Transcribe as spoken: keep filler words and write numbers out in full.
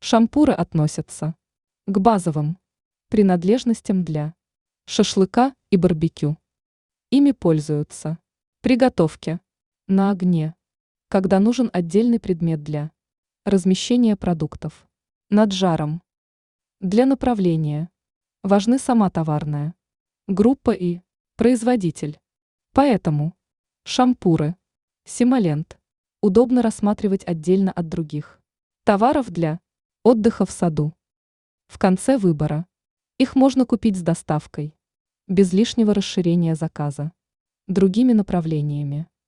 Шампуры относятся к базовым принадлежностям для шашлыка и барбекю. Ими пользуются при готовке на огне, когда нужен отдельный предмет для размещения продуктов, над жаром, для направления. Важны сама товарная группа и производитель. Поэтому шампуры, Симолент удобно рассматривать отдельно от других товаров для отдыха в саду. В конце выбора их можно купить с доставкой, без лишнего расширения заказа другими направлениями.